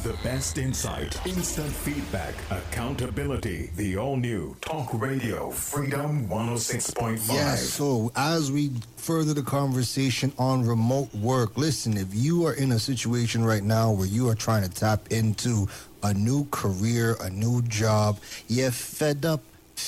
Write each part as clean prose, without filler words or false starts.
The best insight, instant feedback, accountability. The all-new Talk Radio Freedom 106.5. Yes, so as we further the conversation on remote work, listen, if you are in a situation right now where you are trying to tap into a new career, a new job, you're fed up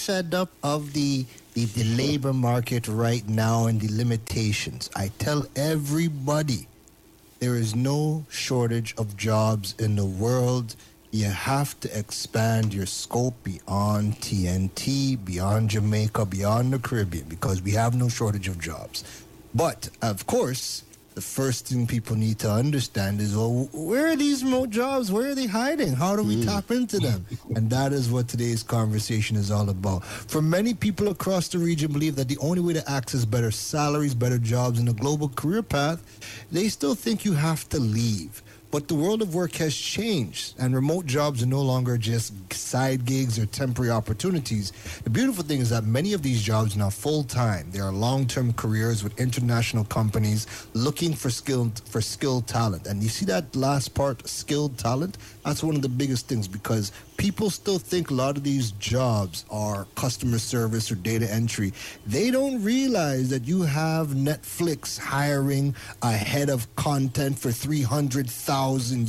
of the labor market right now and the limitations. I tell everybody, there is no shortage of jobs in the world. You have to expand your scope beyond TNT, beyond Jamaica, beyond the Caribbean, because we have no shortage of jobs. But, of course, the first thing people need to understand is, well, where are these remote jobs? Where are they hiding? How do we tap into them? And that is what today's conversation is all about. For many people across the region believe that the only way to access better salaries, better jobs, and a global career path, they still think you have to leave. But the world of work has changed, and remote jobs are no longer just side gigs or temporary opportunities. The beautiful thing is that many of these jobs are now full-time. They are long-term careers with international companies looking for skilled talent. And you see that last part, skilled talent? That's one of the biggest things, because people still think a lot of these jobs are customer service or data entry. They don't realize that you have Netflix hiring a head of content for $300,000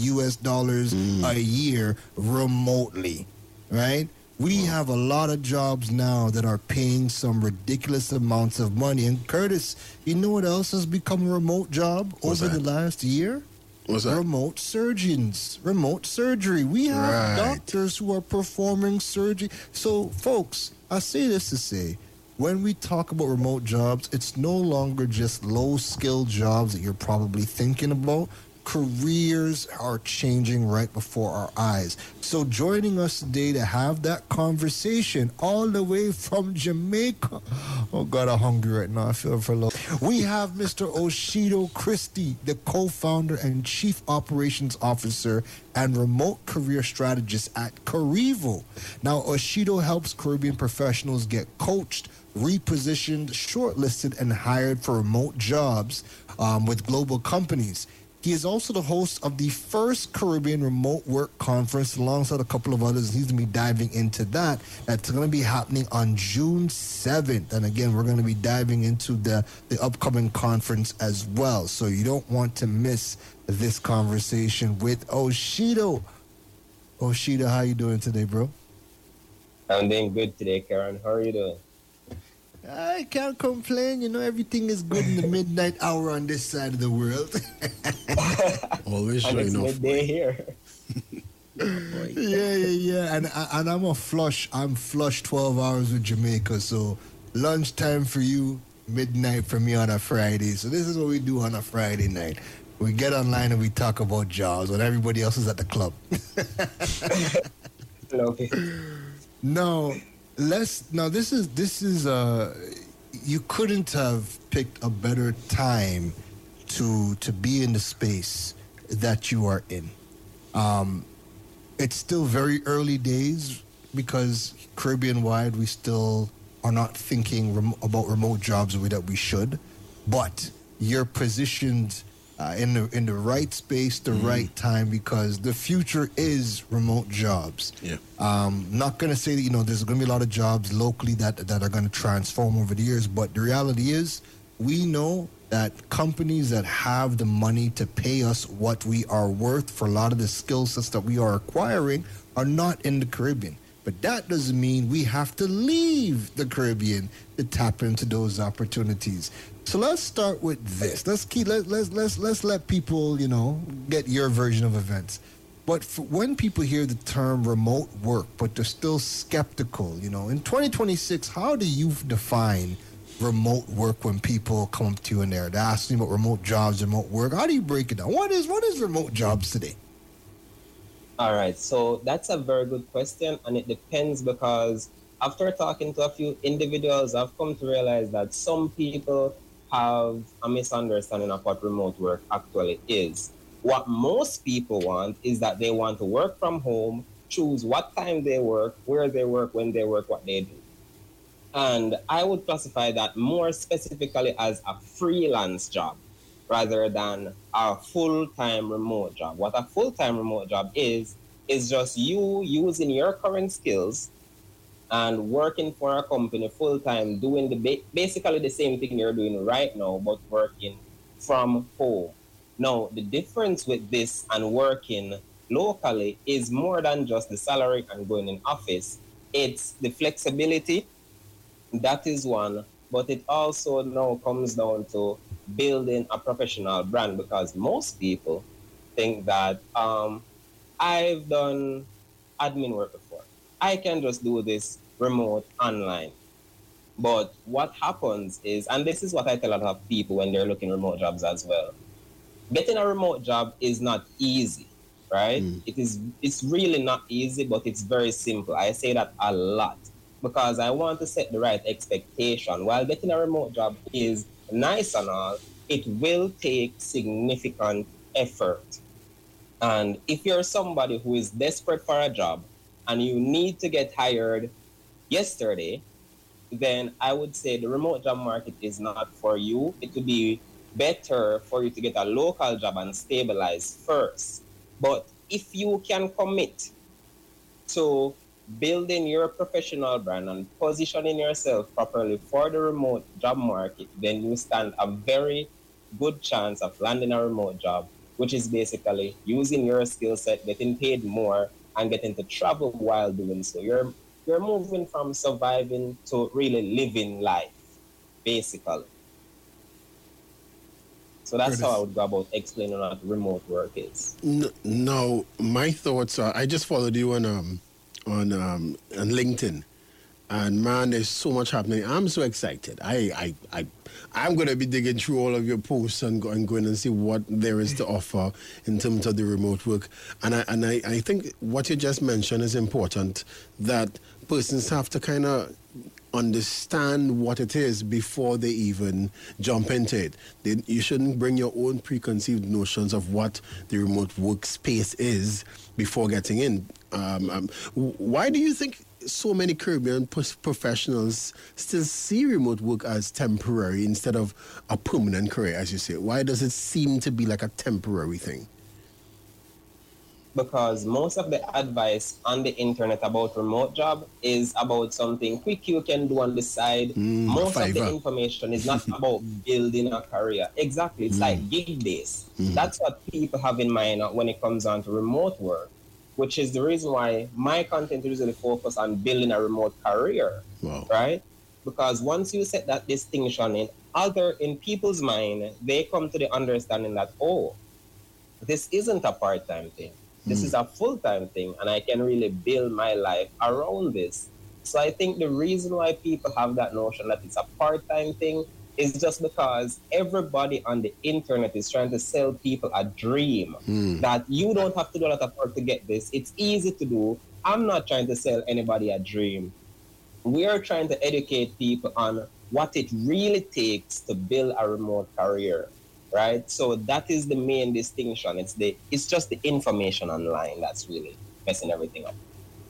a year remotely, right? We have a lot of jobs now that are paying some ridiculous amounts of money. And Curtis, you know what else has become a remote job over the last year? What's that? Remote surgeons, remote surgery. We have doctors who are performing surgery. So, folks, I say this to say, when we talk about remote jobs, it's no longer just low-skilled jobs that you're probably thinking about. Careers are changing right before our eyes. So joining us today to have that conversation all the way from Jamaica. Oh God, I'm hungry right now. I feel for love. We have Mr. Oshido Christie, the co-founder and chief operations officer and remote career strategist at Carivo. Now, Oshido helps Caribbean professionals get coached, repositioned, shortlisted, and hired for remote jobs with global companies. He is also the host of the first Caribbean Remote Work Conference alongside a couple of others. He's going to be diving into that. That's going to be happening on June 7th. And again, we're going to be diving into the upcoming conference as well. So you don't want to miss this conversation with Oshido. Oshido, how you doing today, bro? I'm doing good today, Karen. How are you doing? I can't complain. You know, everything is good in the midnight hour on this side of the world. Always and showing it's off. midday here. Yeah. And I'm flush 12 hours with Jamaica. So lunchtime for you, midnight for me on a Friday. So this is what we do on a Friday night. We get online and we talk about jobs when everybody else is at the club. Okay. This is you couldn't have picked a better time to be in the space that you are in. It's still very early days because Caribbean-wide we still are not thinking about remote jobs the way that we should, but you're positioned in the right space, the right time, because the future is remote jobs. Yeah. Not going to say that, there's going to be a lot of jobs locally that are going to transform over the years, but the reality is we know that companies that have the money to pay us what we are worth for a lot of the skill sets that we are acquiring are not in the Caribbean. But that doesn't mean we have to leave the Caribbean to tap into those opportunities. So let's start with this. Let's let people, get your version of events. But when people hear the term remote work, but they're still skeptical, in 2026, how do you define remote work when people come up to you and they're asking about remote jobs, remote work? How do you break it down? What is remote jobs today? All right, so that's a very good question, and it depends because after talking to a few individuals, I've come to realize that some people have a misunderstanding of what remote work actually is. What most people want is that they want to work from home, choose what time they work, where they work, when they work, what they do. And I would classify that more specifically as a freelance job. rather than a full-time remote job. What a full-time remote job is just you using your current skills and working for a company full-time, doing basically the same thing you're doing right now, but working from home. Now, the difference with this and working locally is more than just the salary and going in office. It's the flexibility. That is one. But it also now comes down to building a professional brand, because most people think that I've done admin work before. I can just do this remote online. But what happens is, and this is what I tell a lot of people when they're looking remote jobs as well, getting a remote job is not easy, right? It's really not easy, but it's very simple. I say that a lot because I want to set the right expectation. While getting a remote job is nice and all, it will take significant effort. And if you're somebody who is desperate for a job and you need to get hired yesterday, then I would say the remote job market is not for you. It would be better for you to get a local job and stabilize first. But if you can commit to building your professional brand and positioning yourself properly for the remote job market, then you stand a very good chance of landing a remote job, which is basically using your skill set, getting paid more, and getting to travel while doing so. You're moving from surviving to really living life, basically. So that's how I would go about explaining what remote work is. No, my thoughts are, I just followed you on LinkedIn, and man, there's so much happening. I'm so excited. I'm going to be digging through all of your posts and going and see what there is to offer in terms of the remote work. And I think what you just mentioned is important, that persons have to kind of understand what it is before they even jump into it. You shouldn't bring your own preconceived notions of what the remote workspace is before getting in. Why do you think so many Caribbean professionals still see remote work as temporary instead of a permanent career, as you say? Why does it seem to be like a temporary thing? Because most of the advice on the internet about remote job is about something quick you can do on the side. Most of the information is not about building a career. Exactly. It's like gig based. That's what people have in mind when it comes down to remote work, which is the reason why my content is usually focused on building a remote career. Wow. Right? Because once you set that distinction in people's mind, they come to the understanding that, oh, this isn't a part-time thing. This is a full-time thing, and I can really build my life around this. So I think the reason why people have that notion that it's a part-time thing is just because everybody on the internet is trying to sell people a dream that you don't have to do a lot of work to get this. It's easy to do. I'm not trying to sell anybody a dream. We are trying to educate people on what it really takes to build a remote career. Right, so that is the main distinction. It's just the information online that's really messing everything up.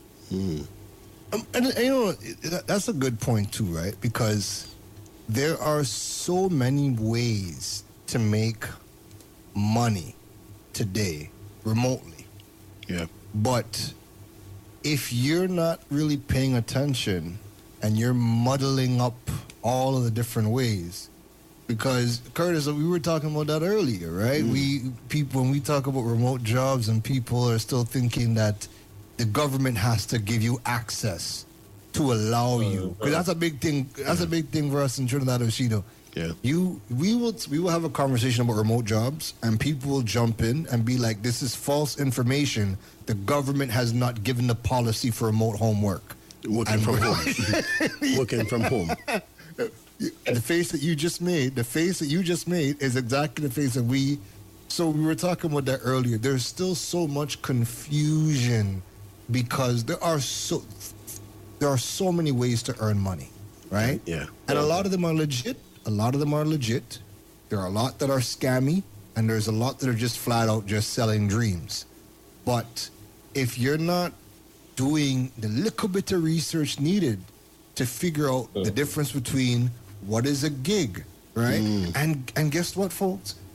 And you know, that's a good point too, right? Because there are so many ways to make money today remotely. Yeah. But if you're not really paying attention and you're muddling up all of the different ways. Because, Curtis, we were talking about that earlier, right? When we talk about remote jobs and people are still thinking that the government has to give you access to allow you. Because that's a big thing. That's a big thing for us in Trinidad and Tobago. Yeah. We will have a conversation about remote jobs, and people will jump in and be like, this is false information. The government has not given the policy for remote homework. Working from home. Working from home. The face that you just made is exactly the face that we were talking about that earlier. There's still so much confusion because there are so many ways to earn money, right? Yeah. And a lot of them are legit. There are a lot that are scammy, and there's a lot that are just flat out just selling dreams. But if you're not doing the little bit of research needed to figure out the difference between what is a gig, right? And guess what, folks?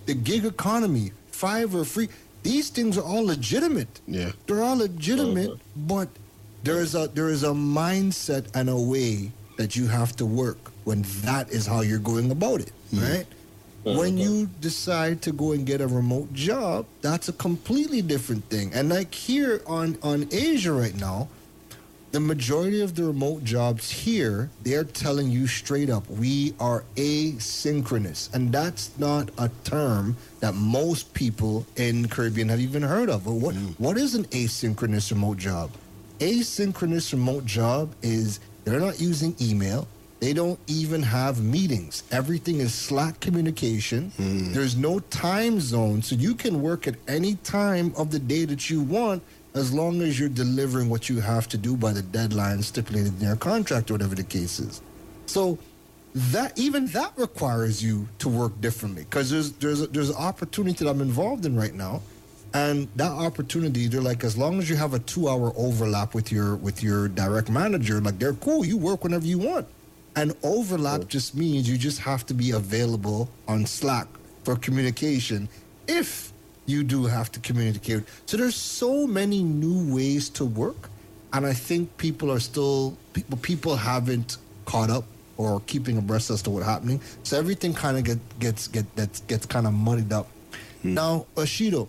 the gig economy, Fiverr, free. These things are all legitimate. Yeah. They're all legitimate, but there is a mindset and a way that you have to work when that is how you're going about it, right? When you decide to go and get a remote job, that's a completely different thing. And like here on Asia right now, the majority of the remote jobs here, they're telling you straight up, we are asynchronous. And that's not a term that most people in Caribbean have even heard of. But what is an asynchronous remote job? Asynchronous remote job is they're not using email. They don't even have meetings. Everything is Slack communication. There's no time zone, so you can work at any time of the day that you want as long as you're delivering what you have to do by the deadline stipulated in your contract or whatever the case is. So that requires you to work differently because there's an opportunity that I'm involved in right now. And that opportunity, they're like, as long as you have a 2-hour overlap with your direct manager, like they're cool. You work whenever you want. And overlap just means you just have to be available on Slack for communication if you do have to communicate. So there's so many new ways to work. And I think people people haven't caught up or keeping abreast as to what's happening. So everything kind of gets kind of muddied up. Now, Ashido,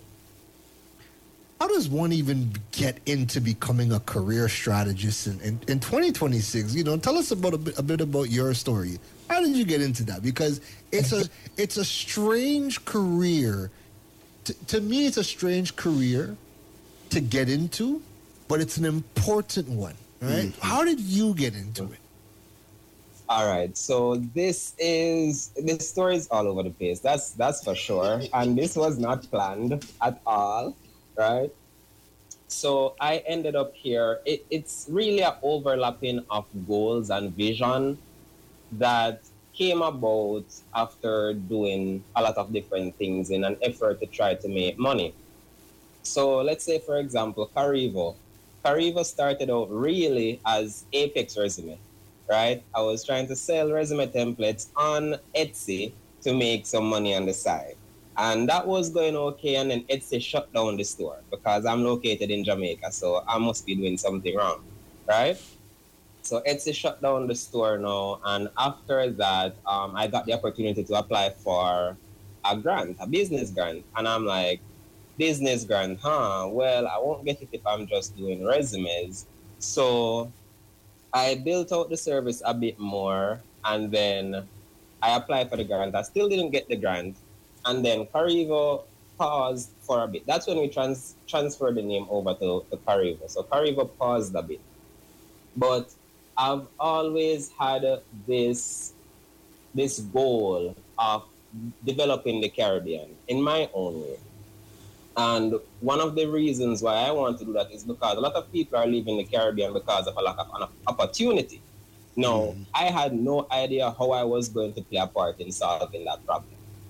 how does one even get into becoming a career strategist in 2026? You know, tell us about a bit about your story. How did you get into that? Because it's a strange career. To me, it's a strange career to get into, but it's an important one, right? How did you get into it? All right, so this story is all over the place. That's for sure, and this was not planned at all. Right? So I ended up here. It's really an overlapping of goals and vision that came about after doing a lot of different things in an effort to try to make money. So let's say, for example, Carivo. Carivo started out really as Apex Resume, right? I was trying to sell resume templates on Etsy to make some money on the side. And that was going okay, and then Etsy shut down the store because I'm located in Jamaica, so I must be doing something wrong, right? So Etsy shut down the store now, and after that, I got the opportunity to apply for a grant, a business grant. And I'm like, business grant, huh? Well, I won't get it if I'm just doing resumes. So I built out the service a bit more, and then I applied for the grant. I still didn't get the grant. And then Carivo paused for a bit. That's when we transferred the name over to Carivo. So Carivo paused a bit. But I've always had this goal of developing the Caribbean in my own way. And one of the reasons why I want to do that is because a lot of people are leaving the Caribbean because of a lack of opportunity. Now, I had no idea how I was going to play a part in solving that problem.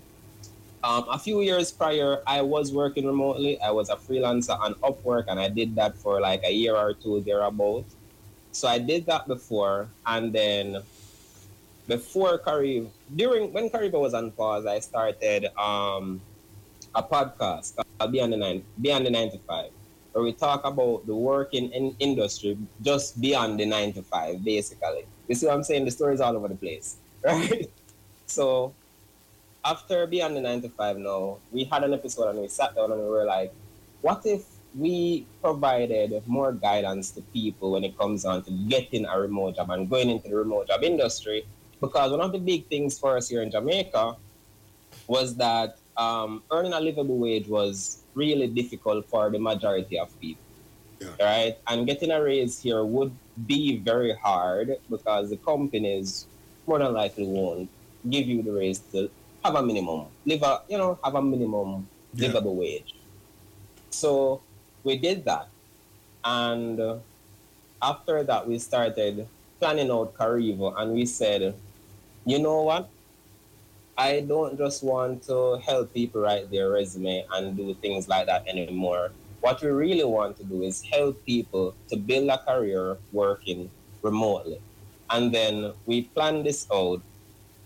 A few years prior, I was working remotely. I was a freelancer on Upwork, and I did that for like a year or two thereabout. So I did that before, and then before Carivo, when Carivo was on pause, I started a podcast called Beyond the 9 to 5, where we talk about the working in industry just beyond the 9 to 5, basically. You see what I'm saying? The story's all over the place, right? So after Beyond the 9 to 5 now, we had an episode and we sat down and we were like, what if we provided more guidance to people when it comes on to getting a remote job and going into the remote job industry? Because one of the big things for us here in Jamaica was that earning a livable wage was really difficult for the majority of people, right? And getting a raise here would be very hard because the companies more than likely won't give you the raise to have a minimum, have a minimum livable wage. So we did that. And after that, we started planning out Carivo, and we said, you know what? I don't just want to help people write their resume and do things like that anymore. What we really want to do is help people to build a career working remotely. And then we planned this out.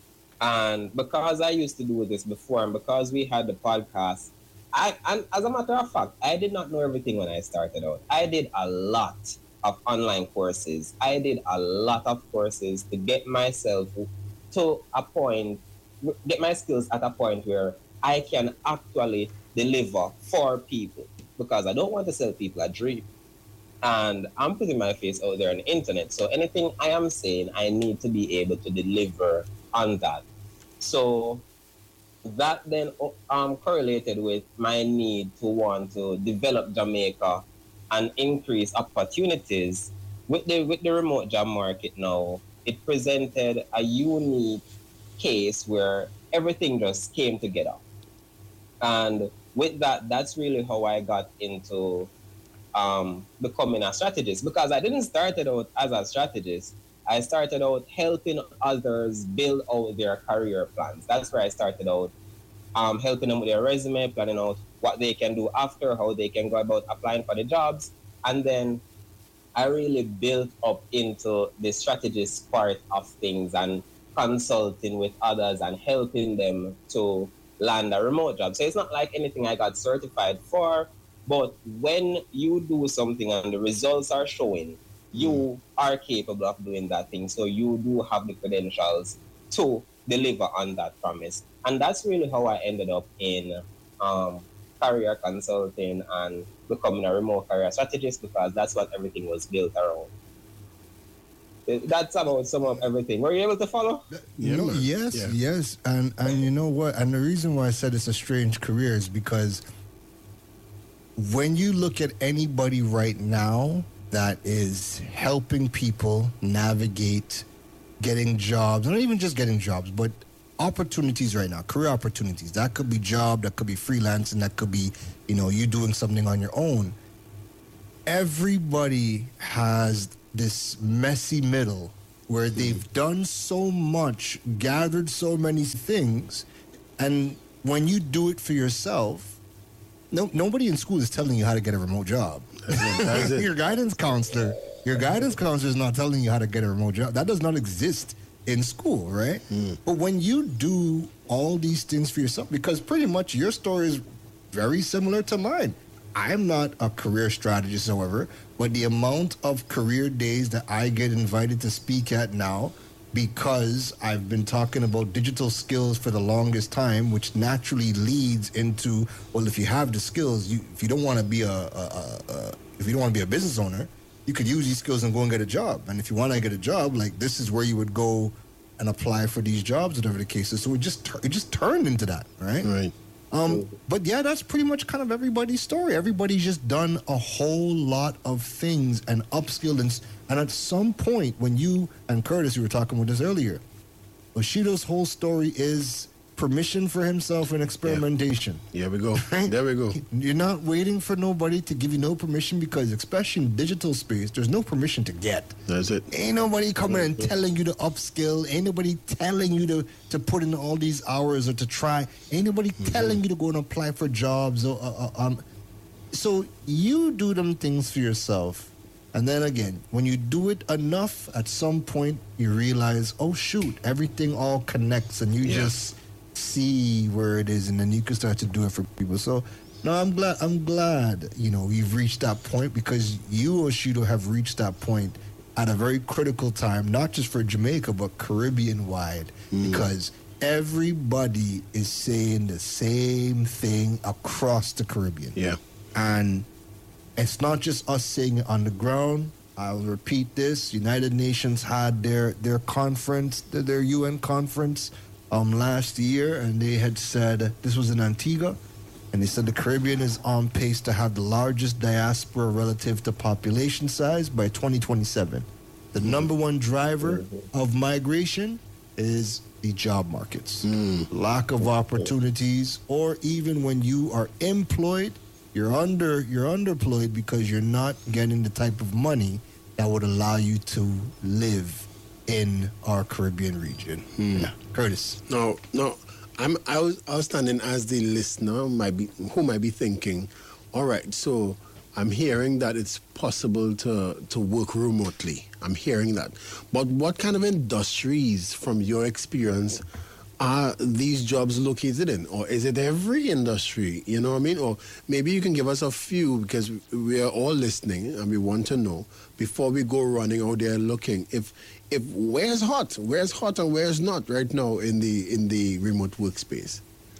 And because I used to do this before, and because we had the podcast, and as a matter of fact, I did not know everything when I started out. I did a lot of online courses. I did a lot of courses to get myself to a point, get my skills at a point where I can actually deliver for people, because I don't want to sell people a dream. And I'm putting my face out there on the internet. So anything I am saying, I need to be able to deliver on that. So that then correlated with my need to want to develop Jamaica and increase opportunities with the remote job market now. It presented a unique case where everything just came together. And with that, that's really how I got into becoming a strategist, because I didn't start it out as a strategist. I started out helping others build out their career plans. That's where I started out, helping them with their resume, planning out what they can do after, how they can go about applying for the jobs. And then I really built up into the strategist part of things and consulting with others and helping them to land a remote job. So it's not like anything I got certified for, but when you do something and the results are showing, you are capable of doing that thing. So you do have the credentials to deliver on that promise. And that's really how I ended up in career consulting and becoming a remote career strategist, because that's what everything was built around. That's about some of everything. Were you able to follow? Yes. And you know what? And the reason why I said it's a strange career is because when you look at anybody right now that is helping people navigate getting jobs, not even just getting jobs, but opportunities right now, career opportunities. That could be job, that could be freelancing, that could be, you doing something on your own. Everybody has this messy middle where they've done so much, gathered so many things, and when you do it for yourself, nobody in school is telling you how to get a remote job. That's it. Your guidance counselor is not telling you how to get a remote job. That does not exist in school, right? But when you do all these things for yourself, because pretty much your story is very similar to mine. I'm not a career strategist, however, but the amount of career days that I get invited to speak at now, because I've been talking about digital skills for the longest time, which naturally leads into, well, if you have the skills, if you don't want to be a business owner, you could use these skills and go and get a job. And if you want to get a job, like, this is where you would go and apply for these jobs, whatever the case is. So it just turned into that, right? Right. But yeah, that's pretty much kind of everybody's story. Everybody's just done a whole lot of things and upskilled. And at some point, when you and Curtis, you were talking with us earlier, Oshido's whole story is permission for himself and experimentation. Yeah, we go. Right? There we go. You're not waiting for nobody to give you no permission, because especially in digital space, there's no permission to get. That's it. Ain't nobody coming and telling you to upskill. Ain't nobody telling you to put in all these hours or to try. Ain't nobody telling you to go and apply for jobs. So you do them things for yourself. And then again, when you do it enough, at some point you realize, oh shoot, everything all connects, and you just see where it is, and then you can start to do it for people. So no, I'm glad you've reached that point, because you, Oshido, have reached that point at a very critical time, not just for Jamaica but Caribbean wide, because everybody is saying the same thing across the Caribbean. Yeah. And it's not just us saying it on the ground. I'll repeat this. United Nations had their conference, their UN conference last year, and they had said, this was in Antigua, and they said the Caribbean is on pace to have the largest diaspora relative to population size by 2027. The number one driver of migration is the job markets. Lack of opportunities, or even when you are employed, you're underemployed because you're not getting the type of money that would allow you to live in our Caribbean region. Yeah. Curtis. No. I was standing as the listener who might be thinking, all right, so I'm hearing that it's possible to work remotely. I'm hearing that. But what kind of industries, from your experience, are these jobs located in? Or is it every industry? You know what I mean? Or maybe you can give us a few, because we are all listening and we want to know before we go running out there looking if where's hot and where's not right now in the remote workspace.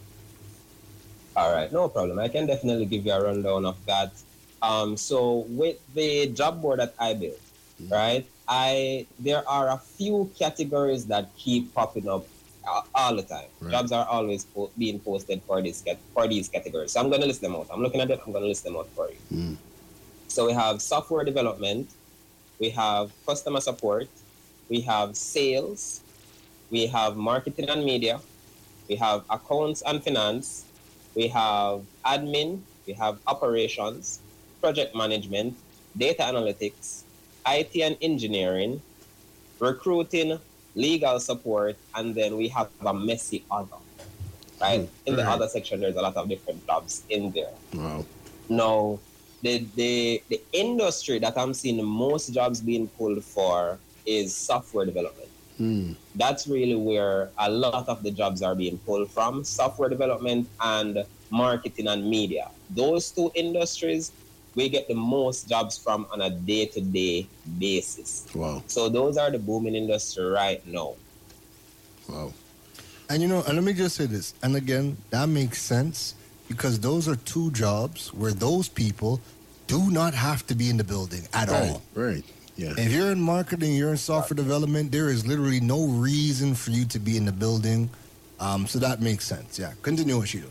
All right, no problem. I can definitely give you a rundown of that. So with the job board that I built, right, there are a few categories that keep popping up all the time. Right. Jobs are always being posted for these categories. So I'm going to list them out. I'm looking at it. I'm going to list them out for you. So we have software development. We have customer support. We have sales. We have marketing and media. We have accounts and finance. We have admin. We have operations, project management, data analytics, IT and engineering, recruiting, legal support, and then we have a messy other. Right? In the other section, there's a lot of different jobs in there. Wow. Now, the industry that I'm seeing the most jobs being pulled for is software development. That's really where a lot of the jobs are being pulled from, software development and marketing and media. Those two industries, we get the most jobs from on a day-to-day basis. Wow. So those are the booming industry right now. Wow. And and let me just say this, and again, that makes sense because those are two jobs where those people do not have to be in the building at all. Right. Yeah. If you're in marketing, you're in software development, there is literally no reason for you to be in the building. So that makes sense. Yeah. Continue, Ashido.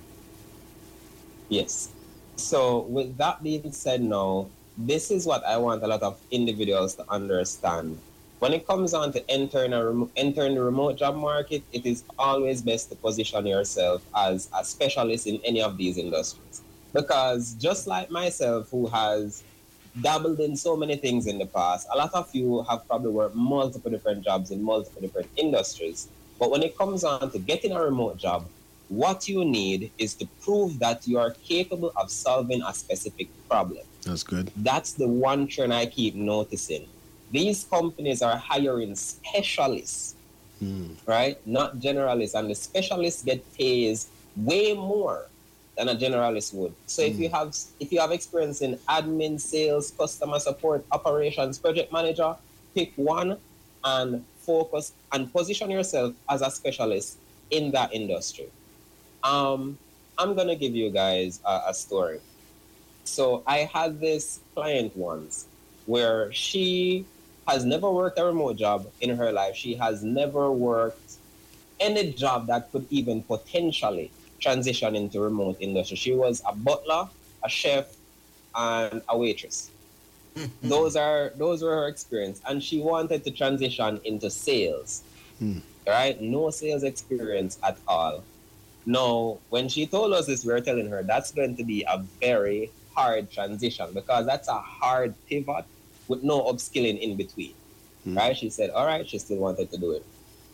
Yes. So with that being said now, this is what I want a lot of individuals to understand. When it comes on to entering the remote job market, it is always best to position yourself as a specialist in any of these industries. Because just like myself, who has dabbled in so many things in the past, a lot of you have probably worked multiple different jobs in multiple different industries. But when it comes on to getting a remote job, what you need is to prove that you are capable of solving a specific problem. That's good. That's the one trend I keep noticing. These companies are hiring specialists, right? Not generalists. And the specialists get paid way more than a generalist would. So if you have experience in admin, sales, customer support, operations, project manager, pick one and focus and position yourself as a specialist in that industry. I'm going to give you guys a story. So I had this client once where she has never worked a remote job in her life. She has never worked any job that could even potentially transition into remote industry. She was a butler, a chef, and a waitress. Those were her experience. And she wanted to transition into sales, right? No sales experience at all. Now, when she told us this, we were telling her that's going to be a very hard transition because that's a hard pivot with no upskilling in between, right? She said, all right, she still wanted to do it.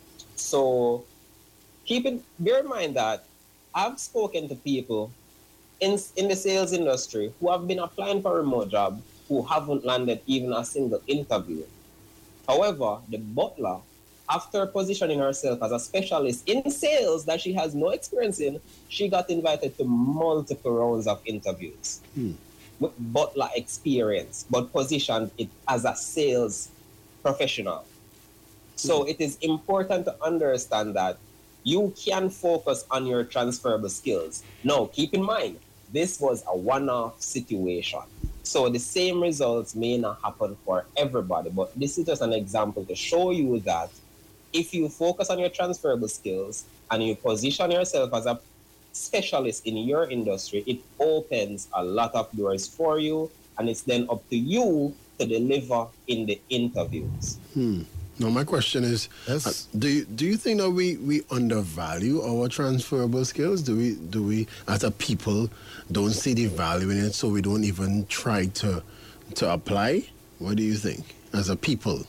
So bear in mind that I've spoken to people in the sales industry who have been applying for a remote job who haven't landed even a single interview. However, the butler, after positioning herself as a specialist in sales that she has no experience in, she got invited to multiple rounds of interviews with butler experience, but positioned it as a sales professional. So it is important to understand that you can focus on your transferable skills. Now, keep in mind, this was a one-off situation. So the same results may not happen for everybody, but this is just an example to show you that if you focus on your transferable skills and you position yourself as a specialist in your industry, it opens a lot of doors for you, and it's then up to you to deliver in the interviews. Now, my question is, do you think that we undervalue our transferable skills? Do we, as a people, don't see the value in it, so we don't even try to apply? What do you think, as a people?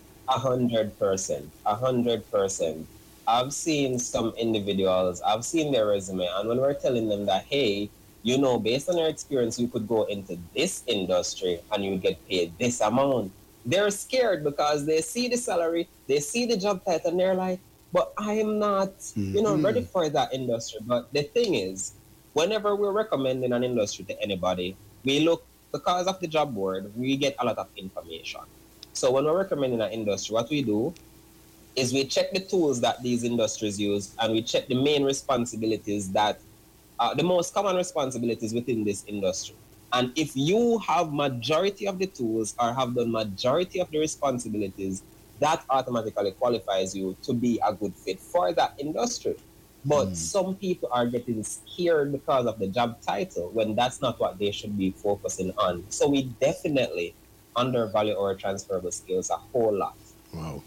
100%. I've seen some individuals, I've seen their resume, and when we're telling them that, hey, based on your experience, you could go into this industry and you get paid this amount. They're scared because they see the salary, they see the job title, and they're like, but I am not, ready for that industry. But the thing is, whenever we're recommending an industry to anybody, we look, because of the job board, we get a lot of information. So when we're recommending an industry, what we do is we check the tools that these industries use, and we check the main responsibilities that, the most common responsibilities within this industry. And if you have majority of the tools or have done majority of the responsibilities, that automatically qualifies you to be a good fit for that industry. But some people are getting scared because of the job title when that's not what they should be focusing on. So we definitely undervalue our transferable skills a whole lot. Wow.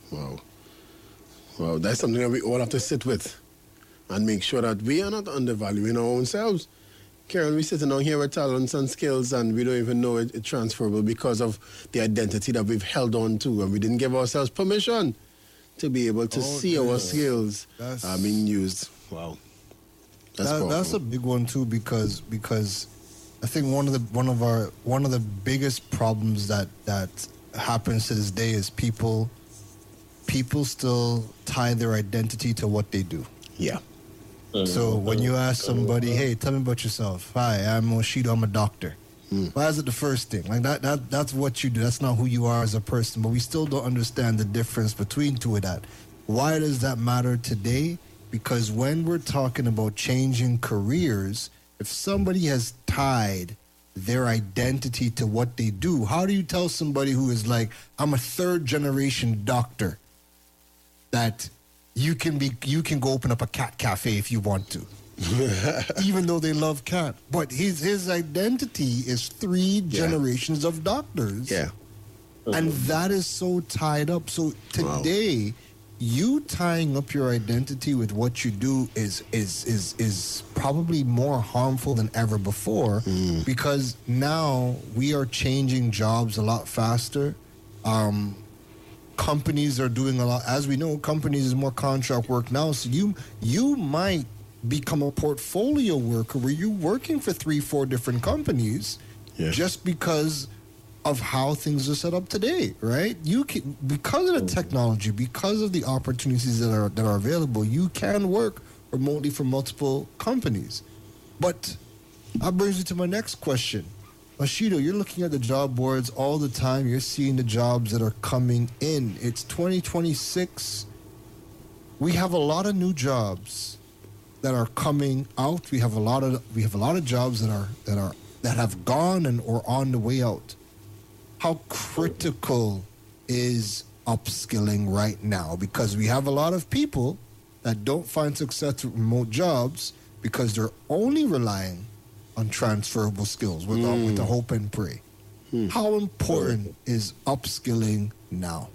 Well, that's something that we all have to sit with and make sure that we are not undervaluing our own selves. Karen, we're sitting down here with talents and skills and we don't even know it's transferable because of the identity that we've held on to, and we didn't give ourselves permission to be able to see our skills being used. Wow. That's a big one too, because I think one of the biggest problems that happens to this day is people still tie their identity to what they do. Yeah. So when you ask somebody, hey, tell me about yourself. Hi, I'm Oshido, I'm a doctor. Why is it the first thing? Like that's what you do. That's not who you are as a person. But we still don't understand the difference between two of that. Why does that matter today? Because when we're talking about changing careers, if somebody has tied their identity to what they do, how do you tell somebody who is like, I'm a third generation doctor, that you can go open up a cat cafe if you want to, even though they love cat. But his identity is three generations of doctors. Yeah. And that is so tied up. So today, you tying up your identity with what you do is probably more harmful than ever before, because now we are changing jobs a lot faster. Companies are doing a lot. As we know, companies is more contract work now. So you might become a portfolio worker where you're working for 3-4 different companies just because of how things are set up today, right? You can, because of the technology, because of the opportunities that are available, you can work remotely for multiple companies. But that brings me to my next question. Oshido, you're looking at the job boards all the time. You're seeing the jobs that are coming in. It's 2026. We have a lot of new jobs that are coming out. We have a lot of jobs that have gone and or on the way out. How critical is upskilling right now? Because we have a lot of people that don't find success with remote jobs because they're only relying on transferable skills with the hope and pray. How important is upskilling now?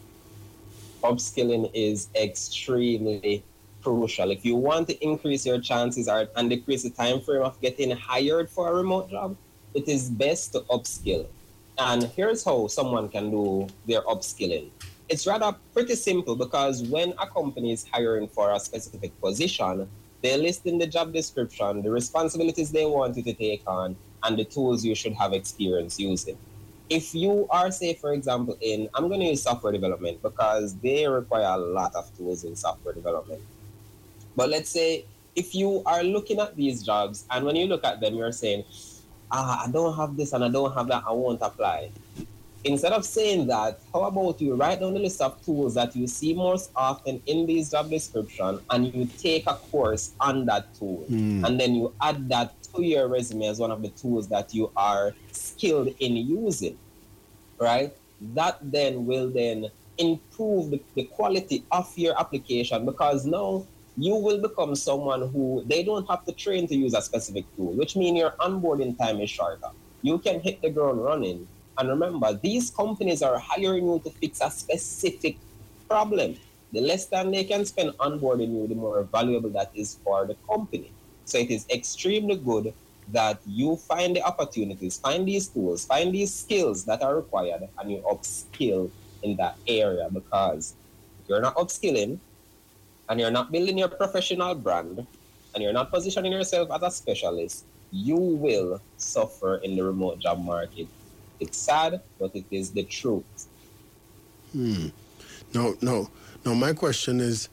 Upskilling is extremely crucial. If you want to increase your chances and decrease the time frame of getting hired for a remote job, it is best to upskill. And here's how someone can do their upskilling. It's rather pretty simple, because when a company is hiring for a specific position, they list in the job description the responsibilities they want you to take on and the tools you should have experience using. If you are, say, for example, I'm going to use software development because they require a lot of tools in software development. But let's say if you are looking at these jobs and when you look at them, you're saying, I don't have this and I don't have that, I won't apply. Instead of saying that, how about you write down the list of tools that you see most often in these job description and you take a course on that tool. And then you add that to your resume as one of the tools that you are skilled in using, right? That then will then improve the quality of your application, because now you will become someone who they don't have to train to use a specific tool, which means your onboarding time is shorter. You can hit the ground running. And remember, these companies are hiring you to fix a specific problem. The less time they can spend onboarding you, the more valuable that is for the company. So it is extremely good that you find the opportunities, find these tools, find these skills that are required, and you upskill in that area. Because if you're not upskilling and you're not building your professional brand and you're not positioning yourself as a specialist, you will suffer in the remote job market. It's sad, but it is the truth. No. My question is,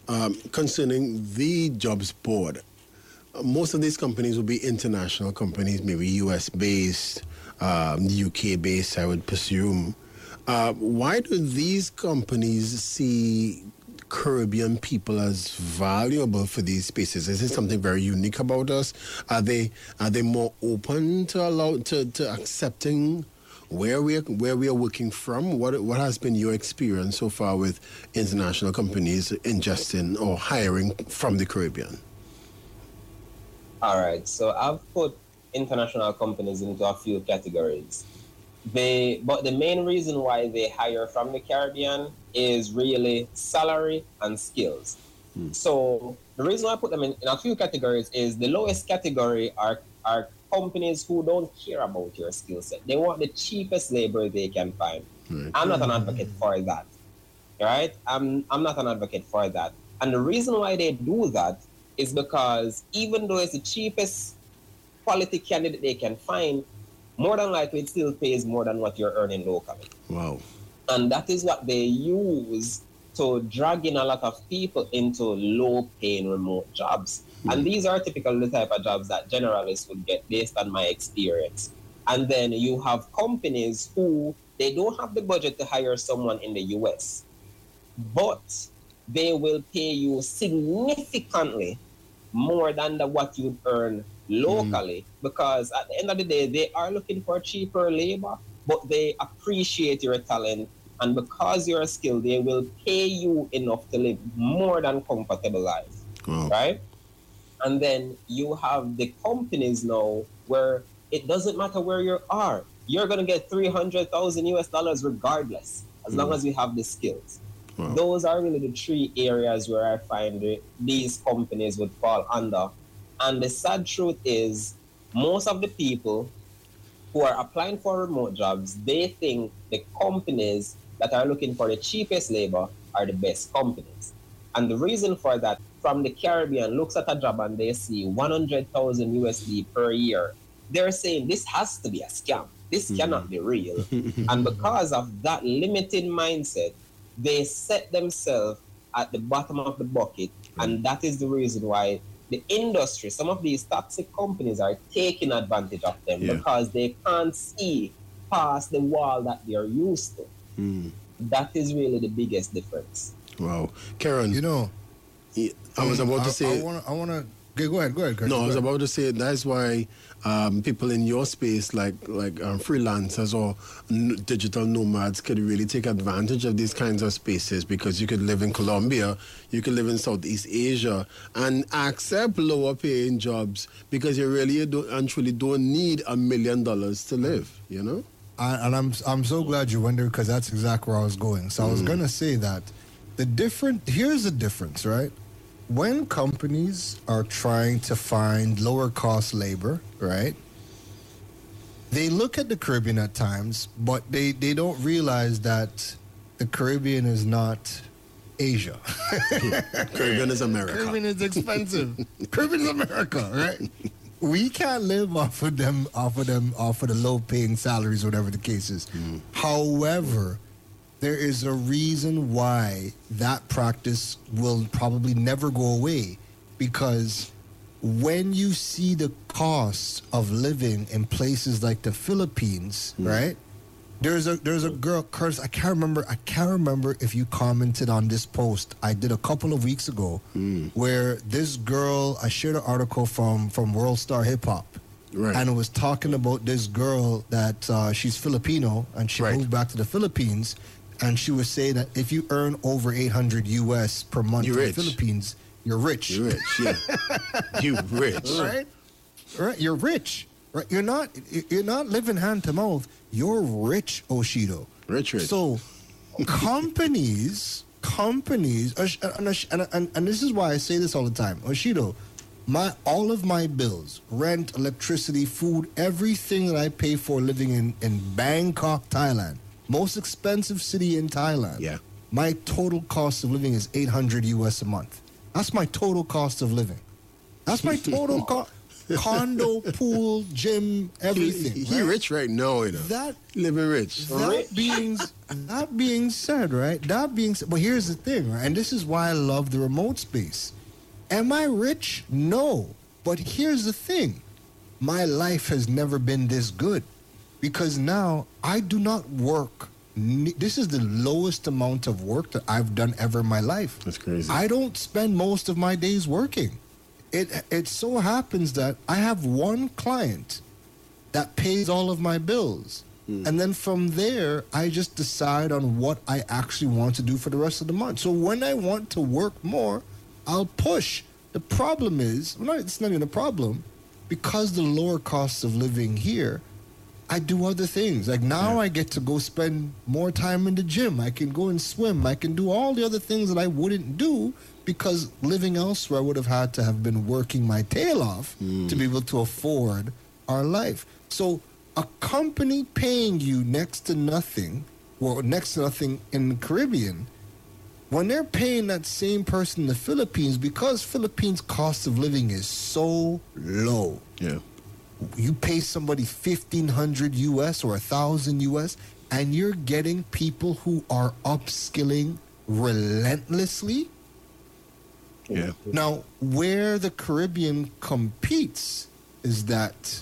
concerning the jobs board, most of these companies will be international companies, maybe US based, UK based, I would presume. Why do these companies see Caribbean people as valuable for these spaces? Is it something very unique about us? Are they more open to accepting where we are working from? What has been your experience so far with international companies ingesting or hiring from the Caribbean? All right, so I've put international companies into a few categories. But the main reason why they hire from the Caribbean is really salary and skills. So the reason why I put them in a few categories is the lowest category are companies who don't care about your skill set. They want the cheapest labor they can find. Right. I'm not an advocate for that. Right? I'm not an advocate for that. And the reason why they do that is because even though it's the cheapest quality candidate they can find, more than likely it still pays more than what you're earning locally. Wow. And that is what they use to drag in a lot of people into low-paying remote jobs. And these are typically the type of jobs that generalists would get based on my experience. And then you have companies who, they don't have the budget to hire someone in the US, but they will pay you significantly more than what you'd earn locally, because at the end of the day, they are looking for cheaper labor, but they appreciate your talent, and because you're skilled, they will pay you enough to live more than comfortable life, right? And then you have the companies now where it doesn't matter where you are, you're gonna get $300,000 US regardless, as long as you have the skills. Wow. Those are really the three areas where I find these companies would fall under. And the sad truth is, most of the people who are applying for remote jobs, they think the companies that are looking for the cheapest labor are the best companies. And the reason for that, from the Caribbean, looks at a job and they see 100,000 USD per year. They're saying this has to be a scam. This cannot be real. And because of that limited mindset, they set themselves at the bottom of the bucket. And that is the reason why the industry, some of these toxic companies are taking advantage of them because they can't see past the wall that they are used to. That is really the biggest difference. Wow. Karen, you know, I was about to say... I want to... Go ahead. No, I was about to say that's why people in your space, like freelancers or digital nomads, could really take advantage of these kinds of spaces, because you could live in Colombia, you could live in Southeast Asia, and accept lower paying jobs because you really truly don't need $1 million to live, you know? And I'm so glad you went there, because that's exactly where I was going. So I was going to say that here's the difference, right? When companies are trying to find lower cost labor, right, they look at the Caribbean at times, but they don't realize that the Caribbean is not Asia. Caribbean is America. Caribbean is expensive. Caribbean is America, right? We can't live off of the low paying salaries, whatever the case is. However, there is a reason why that practice will probably never go away, because when you see the cost of living in places like the Philippines, right? There's a girl, Curtis, I can't remember if you commented on this post I did a couple of weeks ago, where this girl, I shared an article from World Star Hip Hop. Right. And it was talking about this girl that she's Filipino, and she moved back to the Philippines. And she was saying that if you earn over 800 US per month in the Philippines, you're rich. You're rich, yeah. You're rich. Right? You're rich. Right? You're not living hand to mouth. You're rich, Oshido. Rich. So companies, and this is why I say this all the time. Oshido, all of my bills, rent, electricity, food, everything that I pay for living in Bangkok, Thailand, most expensive city in Thailand. Yeah. My total cost of living is 800 US a month. That's my total cost of living. That's my total cost. condo, pool, gym, everything. He rich right now, you know. That living rich. That being said, right? But here's the thing, right? And this is why I love the remote space. Am I rich? No. But here's the thing. My life has never been this good because now I do not work. This is the lowest amount of work that I've done ever in my life. That's crazy. I don't spend most of my days working. It so happens that I have one client that pays all of my bills. And then from there, I just decide on what I actually want to do for the rest of the month. So when I want to work more, I'll push. The problem is, it's not even a problem, because the lower costs of living here, I do other things. Like now I get to go spend more time in the gym. I can go and swim. I can do all the other things that I wouldn't do because living elsewhere I would have had to have been working my tail off to be able to afford our life. So a company paying you next to nothing in the Caribbean, when they're paying that same person in the Philippines, because Philippines' cost of living is so low. Yeah. You pay somebody $1,500 US or $1,000 US, and you're getting people who are upskilling relentlessly. Yeah. Now, where the Caribbean competes is that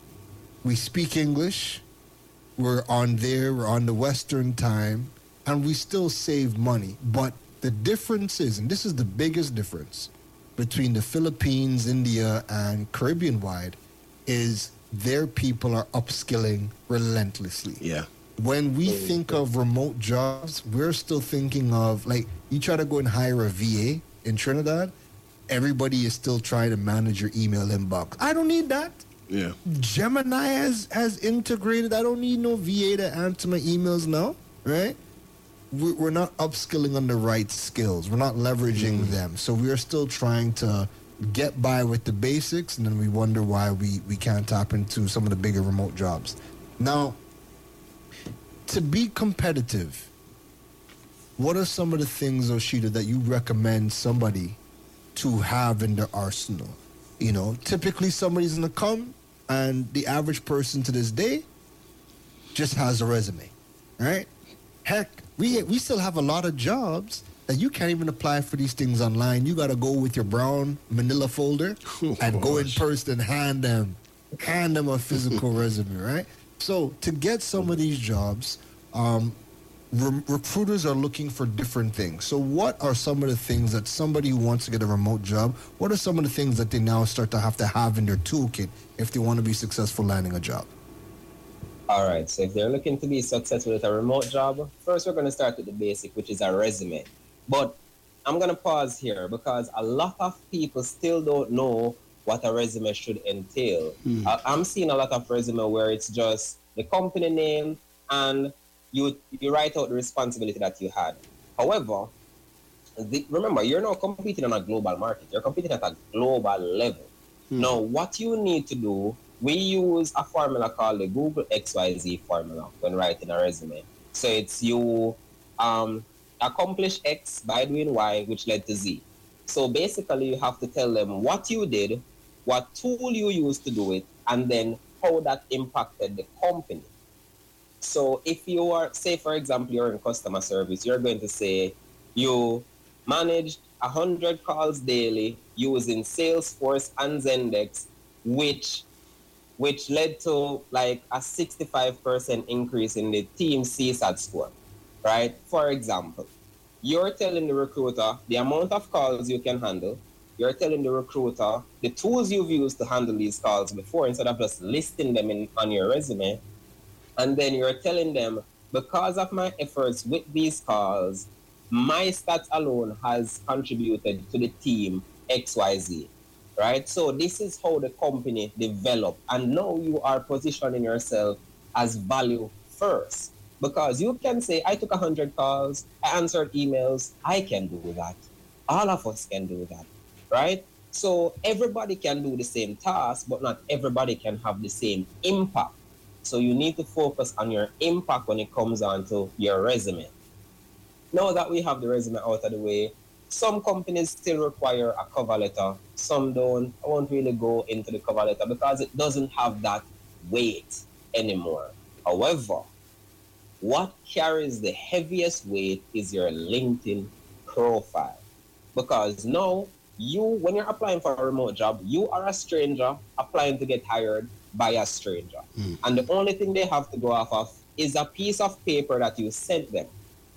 we speak English, we're on the Western time, and we still save money. But the difference is, and this is the biggest difference between the Philippines, India, and Caribbean-wide, is their people are upskilling relentlessly. Yeah. When we think of remote jobs, we're still thinking of, like, you try to go and hire a VA in Trinidad, everybody is still trying to manage your email inbox. I don't need that. Yeah. Gemini has integrated. I don't need no VA to answer my emails now, right? We're not upskilling on the right skills. We're not leveraging them. So we're still trying to get by with the basics, and then we wonder why we can't tap into some of the bigger remote jobs. Now, to be competitive, what are some of the things, Oshita, that you recommend somebody to have in their arsenal? You know, typically somebody's going to come, and the average person to this day just has a resume, right? Heck, we still have a lot of jobs that you can't even apply for these things online. You got to go with your brown manila folder and go in person and hand them a physical resume, right? So to get some of these jobs, recruiters are looking for different things. So what are some of the things that somebody who wants to get a remote job, what are some of the things that they now start to have in their toolkit if they want to be successful landing a job? All right, so if they're looking to be successful with a remote job, first we're going to start with the basic, which is a resume. But I'm going to pause here because a lot of people still don't know what a resume should entail. I'm seeing a lot of resume where it's just the company name and you write out the responsibility that you had. However, remember, you're not competing on a global market. You're competing at a global level. Now, what you need to do, we use a formula called the Google XYZ formula when writing a resume. So it's you accomplish X by doing Y, which led to Z. So basically, you have to tell them what you did, what tool you used to do it, and then how that impacted the company. So if you are, say, for example, you're in customer service, you're going to say you managed 100 calls daily using Salesforce and Zendex, which led to like a 65% increase in the team CSAT score, right? For example, you're telling the recruiter the amount of calls you can handle. You're telling the recruiter the tools you've used to handle these calls before instead of just listing them on your resume. And then you're telling them, because of my efforts with these calls, my stats alone has contributed to the team XYZ, right? So this is how the company developed. And now you are positioning yourself as value first. Because you can say, I took 100 calls, I answered emails, I can do that. All of us can do that, right? So everybody can do the same task, but not everybody can have the same impact. So you need to focus on your impact when it comes on to your resume. Now that we have the resume out of the way, Some companies still require a cover letter. Some don't. I won't really go into the cover letter because it doesn't have that weight anymore. However, what carries the heaviest weight is your LinkedIn profile. Because now, when you're applying for a remote job, you are a stranger applying to get hired by a stranger. And the only thing they have to go off of is a piece of paper that you sent them.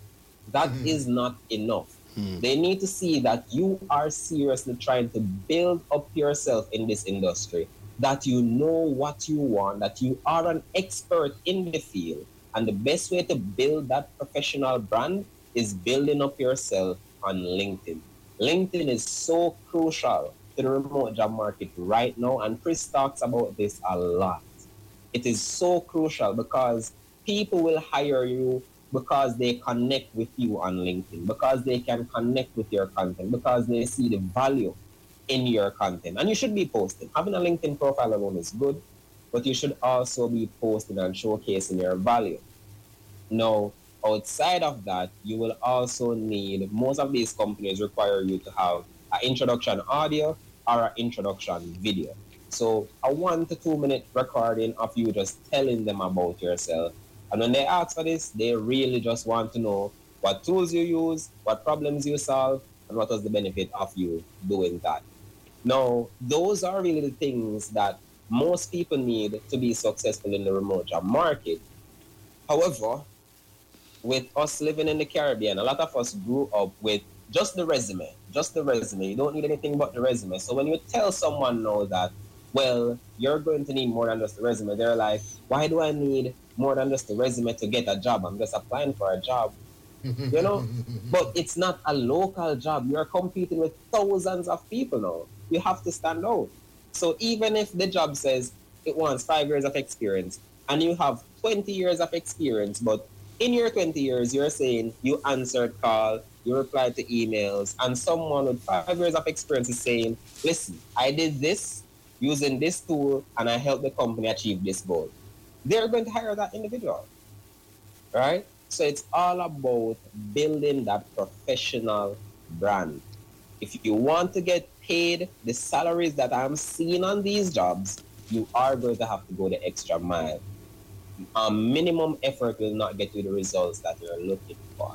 That is not enough. They need to see that you are seriously trying to build up yourself in this industry, that you know what you want, that you are an expert in the field. And the best way to build that professional brand is building up yourself on LinkedIn. LinkedIn is so crucial to the remote job market right now, and Chris talks about this a lot. It is so crucial because people will hire you because they connect with you on LinkedIn, because they can connect with your content, because they see the value in your content. And you should be posting. Having a LinkedIn profile alone is good, but you should also be posting and showcasing your value. Now, outside of that, you will also need, most of these companies require you to have an introduction audio or an introduction video. So a 1 to 2 minute recording of you just telling them about yourself. And when they ask for this, they really just want to know what tools you use, what problems you solve, and what was the benefit of you doing that. Now, those are really the things that most people need to be successful in the remote job market. However, with us living in the Caribbean, a lot of us grew up with just the resume. You don't need anything but the resume. So when you tell someone now that, well, you're going to need more than just the resume, they're like, why do I need more than just the resume to get a job? I'm just applying for a job. You know? But it's not a local job. You're competing with thousands of people now. You have to stand out. So even if the job says it wants 5 years of experience and you have 20 years of experience, but in your 20 years, you're saying you answered call, you replied to emails, and someone with 5 years of experience is saying, listen, I did this using this tool and I helped the company achieve this goal. They're going to hire that individual, right? So it's all about building that professional brand. If you want to get paid the salaries that I'm seeing on these jobs, you are going to have to go the extra mile. Minimum effort will not get you the results that you're looking for.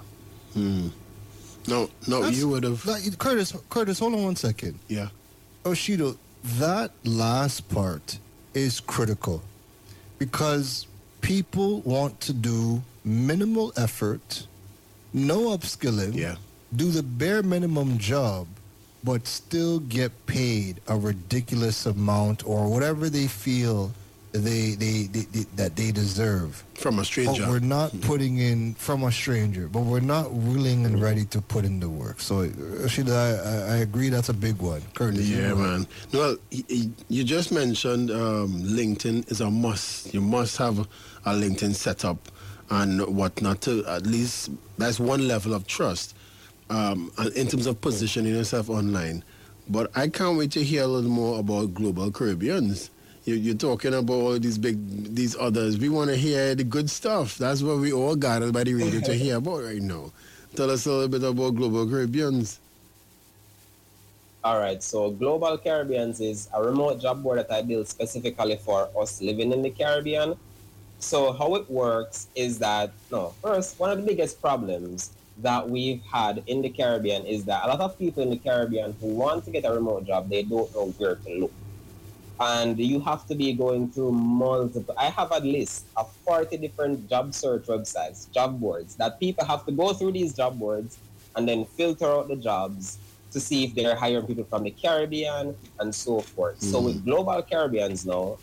No, you would have. Curtis, hold on 1 second. Yeah. Oshido, that last part is critical because people want to do minimal effort, no upskilling, do the bare minimum job, but still get paid a ridiculous amount or whatever they feel that they deserve from a stranger. But we're not putting in from a stranger, but we're not willing and ready to put in the work. So, Rashida, I agree that's a big one. Curtis, yeah, man. Well, you just mentioned LinkedIn is a must. You must have a LinkedIn setup and whatnot to at least that's one level of trust in terms of positioning yourself online. But I can't wait to hear a little more about Global Caribbeans. You're talking about all these others. We want to hear the good stuff. That's what we all gathered by the radio to hear about right now. Tell us a little bit about Global Caribbeans. All right, so Global Caribbeans is a remote job board that I built specifically for us living in the Caribbean. So how it works is that, first, one of the biggest problems that we've had in the Caribbean is that a lot of people in the Caribbean who want to get a remote job, they don't know where to look. And you have to be going through multiple. I have a list of 40 different job search websites, job boards, that people have to go through these job boards and then filter out the jobs to see if they're hiring people from the Caribbean and so forth. So with Global Caribbeans now,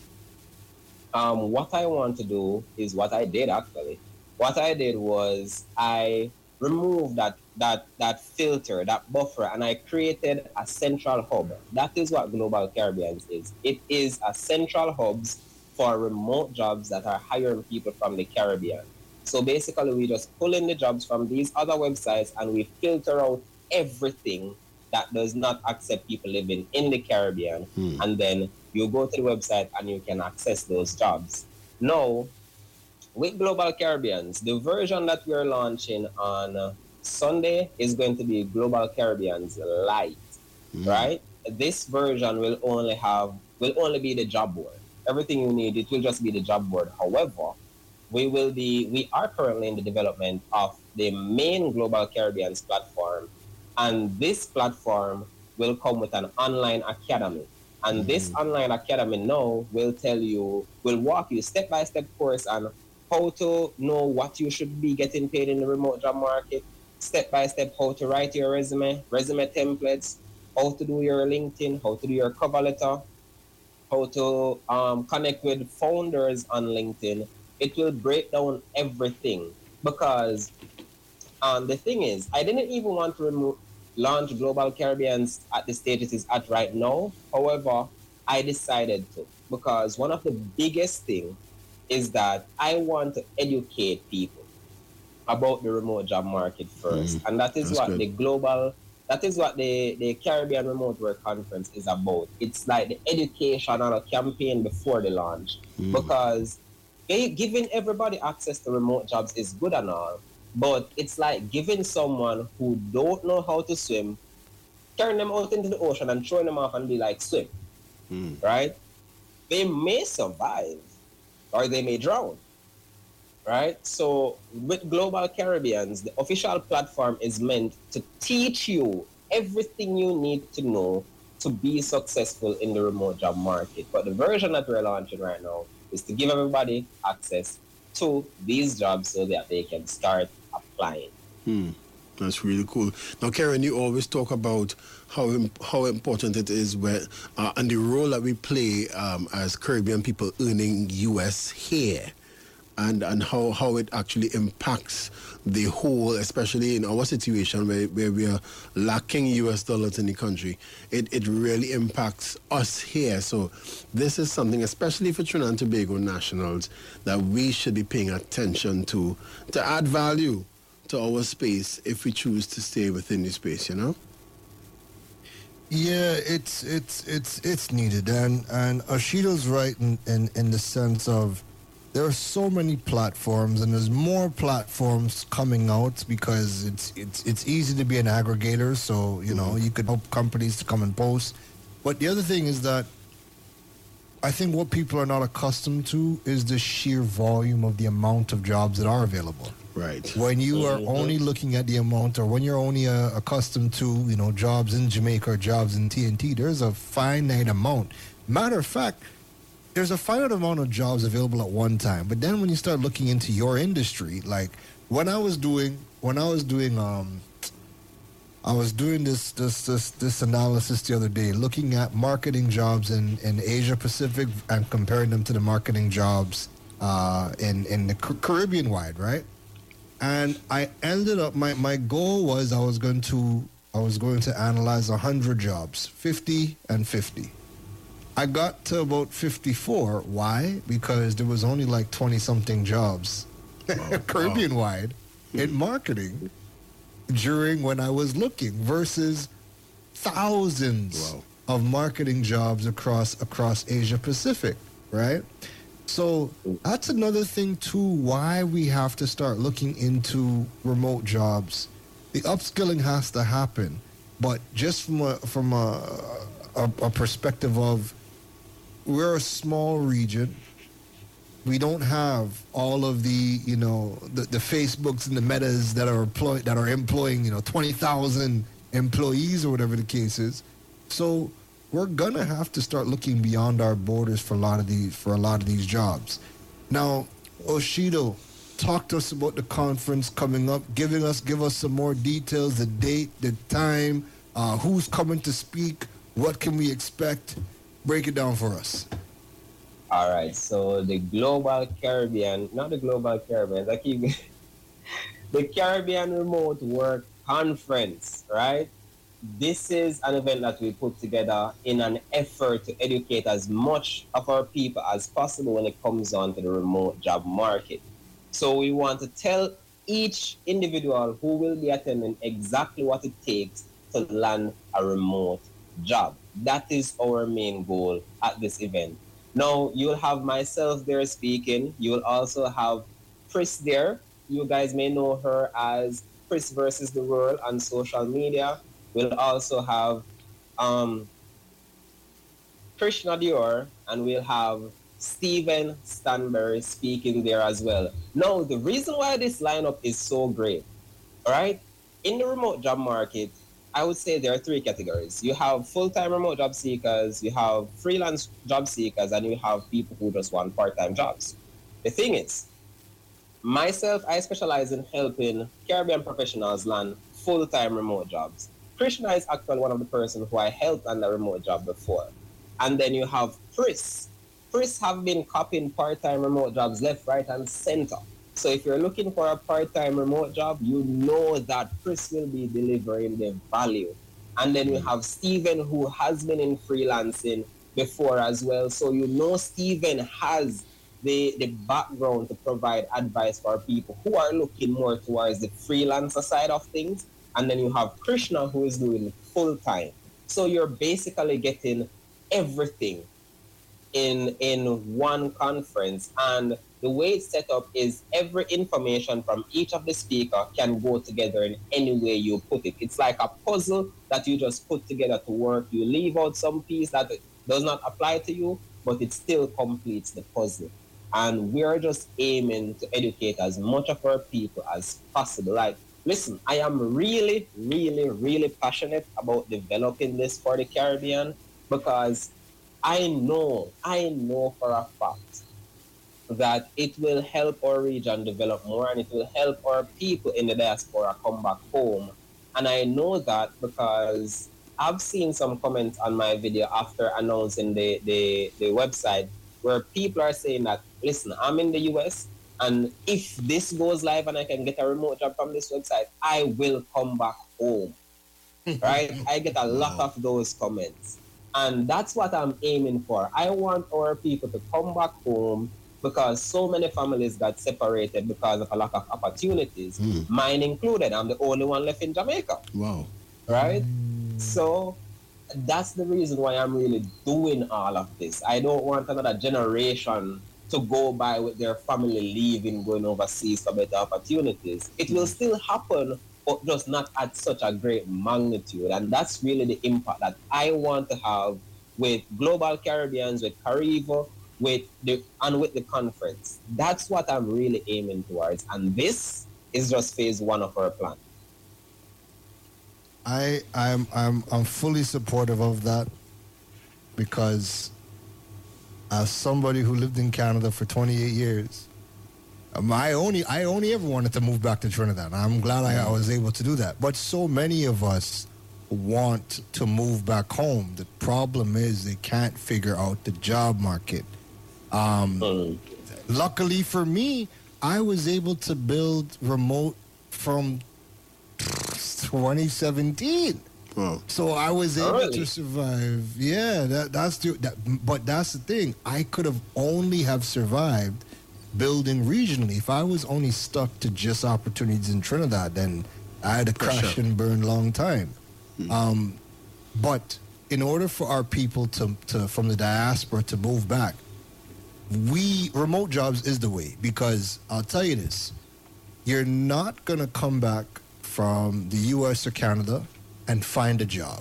what I want to do is what I did actually. What I did was I removed that filter, that buffer, and I created a central hub. That is what Global Caribbeans is. It is a central hubs for remote jobs that are hiring people from the Caribbean. So basically, we just pull in the jobs from these other websites and we filter out everything that does not accept people living in the Caribbean. And then you go to the website and you can access those jobs. Now, with Global Caribbeans, the version that we're launching on Sunday is going to be Global Caribbean's Light, right? This version will only be the job board. Everything you need, it will just be the job board. However, we are currently in the development of the main Global Caribbean's platform, and this platform will come with an online academy. And this online academy now will walk you step-by-step course on how to know what you should be getting paid in the remote job market, step-by-step how to write your resume templates, how to do your LinkedIn, how to do your cover letter, how to connect with founders on LinkedIn. It will break down everything, because the thing is, I didn't even want to launch Global Caribbeans at the stage it is at right now. However, I decided to, because one of the biggest things is that I want to educate people about the remote job market first. And that is what the Caribbean Remote Work Conference is about. It's like the educational campaign before the launch, because giving everybody access to remote jobs is good and all, but it's like giving someone who don't know how to swim, carrying them out into the ocean and throwing them off and be like, swim, right? They may survive or they may drown, right? So with Global Caribbeans, the official platform is meant to teach you everything you need to know to be successful in the remote job market. But the version that we're launching right now is to give everybody access to these jobs so that they can start applying. That's really cool. Now, Karen, you always talk about how important it is and the role that we play as Caribbean people earning US here, and how it actually impacts the whole, especially in our situation where we are lacking US dollars in the country. It really impacts us here. So this is something, especially for Trinidad and Tobago nationals, that we should be paying attention to add value to our space if we choose to stay within the space, you know? Yeah, it's needed, and Ashido's right in the sense of there are so many platforms, and there's more platforms coming out because it's easy to be an aggregator. So you know you could help companies to come and post. But the other thing is that I think what people are not accustomed to is the sheer volume of the amount of jobs that are available. Right. When you are only looking at the amount, or when you're only accustomed to, jobs in Jamaica or jobs in TNT, there's a finite amount. Matter of fact, there's a finite amount of jobs available at one time. But then when you start looking into your industry, like when I was doing this analysis the other day, looking at marketing jobs in Asia Pacific and comparing them to the marketing jobs in the Caribbean wide, right? And I ended up, my goal was I was going to analyze 100 jobs, 50 and 50. I got to about 54. Why? Because there was only like 20-something jobs Caribbean wide in marketing during when I was looking, versus thousands of marketing jobs across Asia Pacific, right? So that's another thing too, why we have to start looking into remote jobs. The upskilling has to happen, but just from a perspective of, we're a small region. We don't have all of the Facebooks and the Metas that are employing 20,000 employees or whatever the case is. So we're gonna have to start looking beyond our borders for a lot of these jobs. Now, Oshido, talk to us about the conference coming up. Give us some more details, the date, the time, who's coming to speak, what can we expect? Break it down for us. All right, so the Global Caribbean, not the Global Caribbean, the Caribbean Remote Work Conference, right? This is an event that we put together in an effort to educate as much of our people as possible when it comes on to the remote job market. So we want to tell each individual who will be attending exactly what it takes to land a remote job. That is our main goal at this event. Now, you'll have myself there speaking. You'll also have Chris there. You guys may know her as Chris versus the World on social media. We'll also have Krishna Dior, and we'll have Stephen Stanbury speaking there as well. Now, the reason why this lineup is so great, all right, in the remote job market, I would say there are three categories. You have full-time remote job seekers, you have freelance job seekers, and you have people who just want part-time jobs. The thing is, myself, I specialize in helping Caribbean professionals land full-time remote jobs. Krishna is actually one of the persons who I helped on the remote job before. And then you have Chris. Chris have been copying part-time remote jobs left, right, and center. So if you're looking for a part-time remote job, you know that Chris will be delivering the value. And then you have Stephen, who has been in freelancing before as well. So you know Stephen has the background to provide advice for people who are looking more towards the freelancer side of things. And then you have Krishna, who is doing full-time. So you're basically getting everything in one conference. And the way it's set up is every information from each of the speakers can go together in any way you put it. It's like a puzzle that you just put together to work. You leave out some piece that does not apply to you, but it still completes the puzzle. And we're just aiming to educate as much of our people as possible. Like, listen, I am really, really, really passionate about developing this for the Caribbean, because I know for a fact that it will help our region develop more, and it will help our people in the diaspora come back home. And I know that because I've seen some comments on my video after announcing the website, where people are saying that, listen, I'm in the US, and if this goes live and I can get a remote job from this website, I will come back home. Right? I get a lot of those comments. And that's what I'm aiming for. I want our people to come back home, because so many families got separated because of a lack of opportunities, mine included. I'm the only one left in Jamaica. Wow. Right? So that's the reason why I'm really doing all of this. I don't want another generation to go by with their family leaving, going overseas for better opportunities. It will still happen, but just not at such a great magnitude. And that's really the impact that I want to have with Global Caribbeans, with Carivo, with the conference. That's what I'm really aiming towards. And this is just phase one of our plan. I'm fully supportive of that, because as somebody who lived in Canada for 28 years, I only ever wanted to move back to Trinidad. I'm glad I was able to do that. But so many of us want to move back home. The problem is they can't figure out the job market. Luckily for me, I was able to build remote from 2017. Wow. So I was able to survive. Yeah, but that's the thing. I could have only have survived building regionally. If I was only stuck to just opportunities in Trinidad, then I had to crash and burn long time. But in order for our people to from the diaspora to move back, remote jobs is the way. Because I'll tell you this, you're not going to come back from the US or Canada and find a job.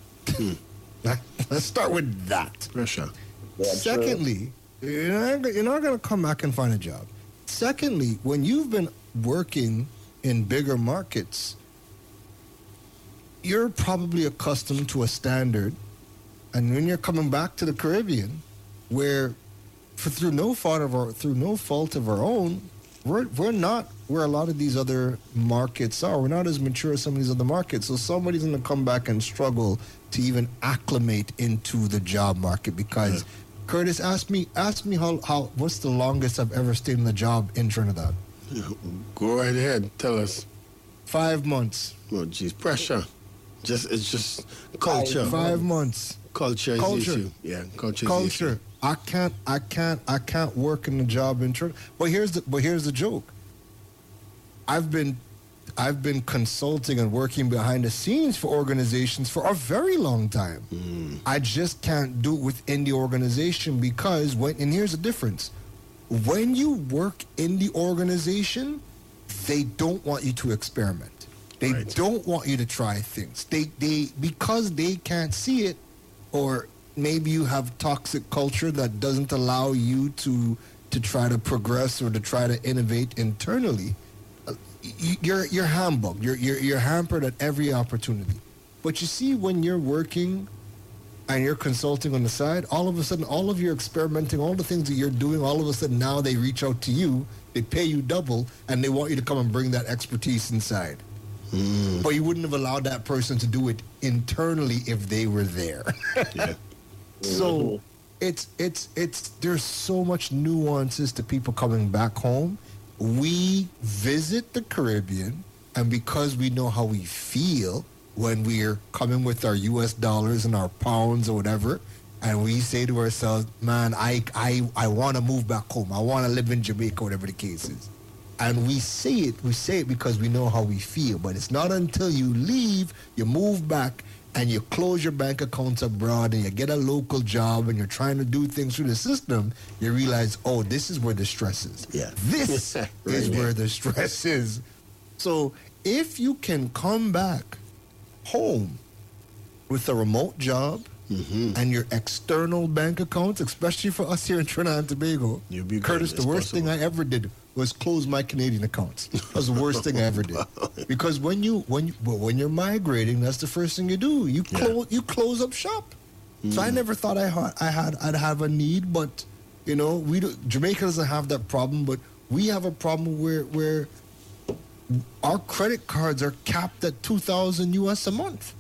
Let's start with that. Pressure. Yeah, Secondly, you're not going to come back and find a job. Secondly, when you've been working in bigger markets, you're probably accustomed to a standard. And when you're coming back to the Caribbean, where through no fault of our own, we're not where a lot of these other markets are. We're not as mature as some of these other markets. So somebody's going to come back and struggle to even acclimate into the job market. Because Curtis, ask me how what's the longest I've ever stayed in a job in Trinidad? Go right ahead. Tell us. 5 months. Oh, geez, pressure. It's just culture. 5 months. Culture is the issue. Yeah, culture. Is the issue. I can't work in the job in Trinidad. But here's the joke. I've been consulting and working behind the scenes for organizations for a very long time. I just can't do it within the organization because and here's the difference. When you work in the organization, they don't want you to experiment. They Right. don't want you to try things. They because they can't see it, or maybe you have toxic culture that doesn't allow you to try to progress or to try to innovate internally. You're hambugged. You're hampered at every opportunity. But you see, when you're working and you're consulting on the side, all of a sudden, all of your experimenting, all the things that you're doing, all of a sudden now they reach out to you, they pay you double, and they want you to come and bring that expertise inside. But you wouldn't have allowed that person to do it internally if they were there. Yeah. So it's there's so much nuances to people coming back home. We visit the Caribbean, and because we know how we feel when we're coming with our US dollars and our pounds or whatever, and we say to ourselves, man, I want to move back home. I want to live in Jamaica, whatever the case is. And we say it because we know how we feel. But it's not until you leave, you move back, and you close your bank accounts abroad, and you get a local job, and you're trying to do things through the system, you realize, oh, this is where the stress is. Yeah. This is where the stress is. So if you can come back home with a remote job and your external bank accounts, especially for us here in Trinidad and Tobago, You'll be good. Curtis, It's the worst thing I ever did was close my Canadian accounts. That was the worst thing I ever did. Because when you're migrating, that's the first thing you do. You close up shop. So I never thought I'd have a need, but you know, Jamaica doesn't have that problem, but we have a problem where our credit cards are capped at $2,000 US a month.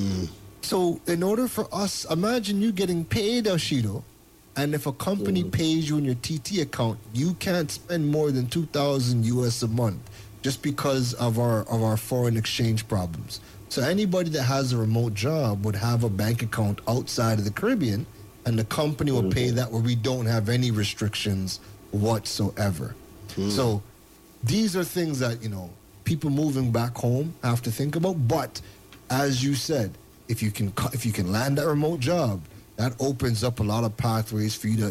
So in order for us, imagine you getting paid, Ashido, and if a company pays you in your TT account, you can't spend more than $2,000 US a month just because of our foreign exchange problems. So anybody that has a remote job would have a bank account outside of the Caribbean, and the company will pay that where we don't have any restrictions whatsoever. So these are things that, you know, people moving back home have to think about. But as you said, if you can land that remote job, that opens up a lot of pathways for you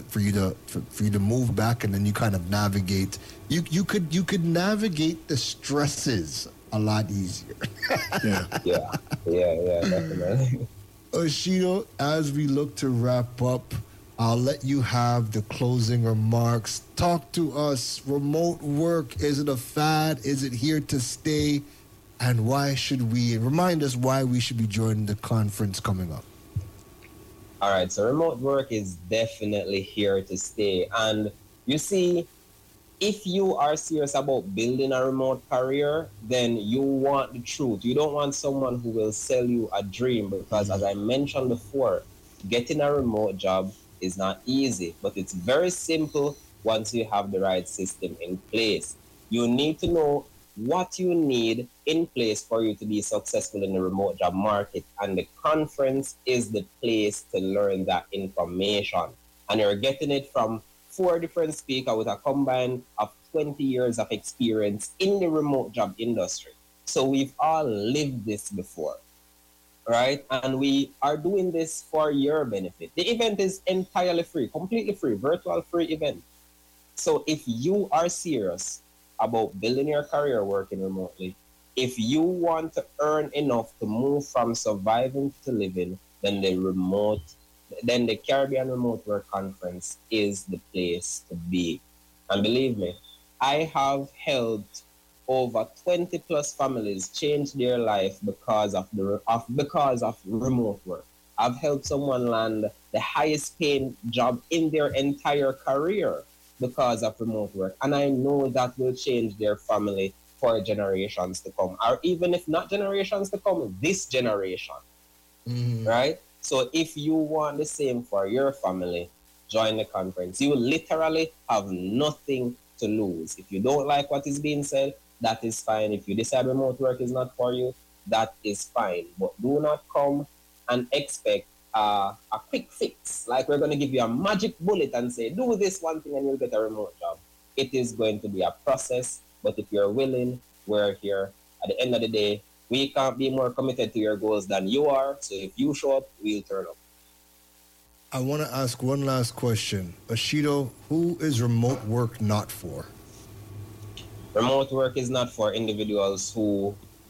to move back, and then you kind of navigate. You could navigate the stresses a lot easier. Yeah, definitely. Ashido, as we look to wrap up, I'll let you have the closing remarks. Talk to us. Remote work, is it a fad? Is it here to stay? And remind us why we should be joining the conference coming up. All right, so remote work is definitely here to stay. And you see, if you are serious about building a remote career, then you want the truth. You don't want someone who will sell you a dream, because as I mentioned before, getting a remote job is not easy, but it's very simple once you have the right system in place. You need to know what you need in place for you to be successful in the remote job market, and the conference is the place to learn that information. And you're getting it from 4 different speakers with a combine of 20 years of experience in the remote job industry. So we've all lived this before, right? And we are doing this for your benefit. The event is entirely free, completely free, virtual free event. So if you are serious about building your career working remotely, if you want to earn enough to move from surviving to living, then the Caribbean Remote Work Conference is the place to be. And believe me, I have helped over 20 plus families change their life because of remote work. I've helped someone land the highest paying job in their entire career because of remote work. And I know that will change their family for generations to come, or even if not generations to come, this generation, right? So if you want the same for your family, join the conference. You will literally have nothing to lose. If you don't like what is being said, that is fine. If you decide remote work is not for you, that is fine. But do not come and expect a quick fix, like we're going to give you a magic bullet and say, do this one thing and you'll get a remote job. It is going to be a process, but if you're willing, we're here. At the end of the day, we can't be more committed to your goals than you are, so if you show up, we'll turn up. I want to ask one last question. Ashido, who is remote work not for? Remote work is not for individuals who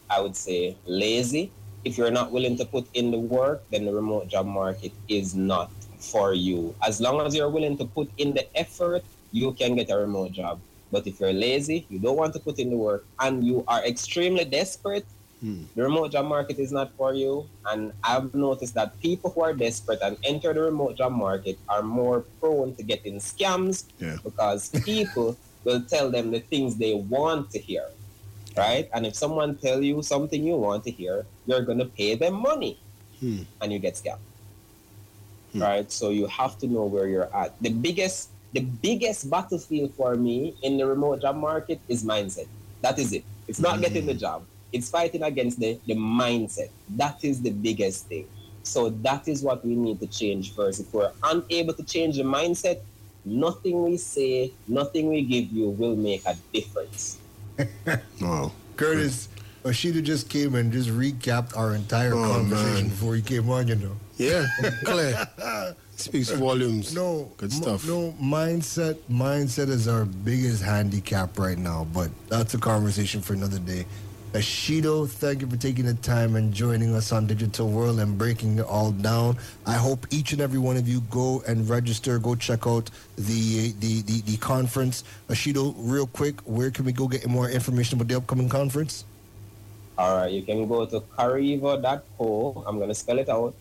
I would say, lazy. If you're not willing to put in the work, then the remote job market is not for you. As long as you're willing to put in the effort, you can get a remote job. But if you're lazy, you don't want to put in the work, and you are extremely desperate, the remote job market is not for you. And I've noticed that people who are desperate and enter the remote job market are more prone to getting scams because people will tell them the things they want to hear, right? And if someone tell you something you want to hear, you're going to pay them money and you get scammed, right? So you have to know where you're at. The biggest battlefield for me in the remote job market is mindset. That is it. It's not getting the job. It's fighting against the mindset. That is the biggest thing. So that is what we need to change first. If we're unable to change the mindset, nothing we say, nothing we give you will make a difference. Wow. Curtis, Ashida just came and just recapped our entire conversation before he came on, you know. Yeah, clear. Speaks volumes. Good stuff. Mindset is our biggest handicap right now, but that's a conversation for another day. Ashido, thank you for taking the time and joining us on Digital World and breaking it all down. I hope each and every one of you go and register, go check out the conference. Ashido, real quick, where can we go get more information about the upcoming conference? All right, you can go to careevo.co. I'm going to spell it out.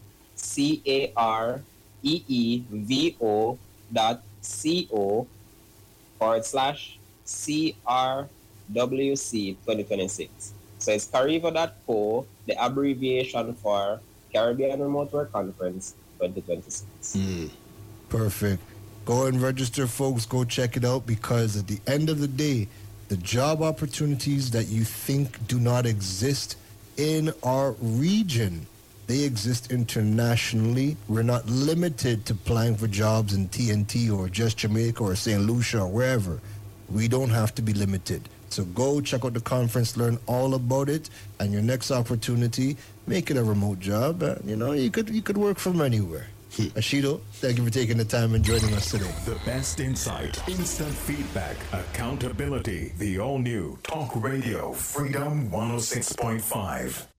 CAREEVO.co/CRWC 2026. So it's careevo.co, the abbreviation for Caribbean Remote Work Conference 2026. Perfect. Go and register, folks. Go check it out, because at the end of the day, the job opportunities that you think do not exist in our region, they exist internationally. We're not limited to applying for jobs in TNT or just Jamaica or St. Lucia or wherever. We don't have to be limited. So go check out the conference, learn all about it, and your next opportunity, make it a remote job. You could work from anywhere. Ashido, thank you for taking the time and joining us today. The best insight, instant feedback, accountability. The all-new Talk Radio Freedom 106.5.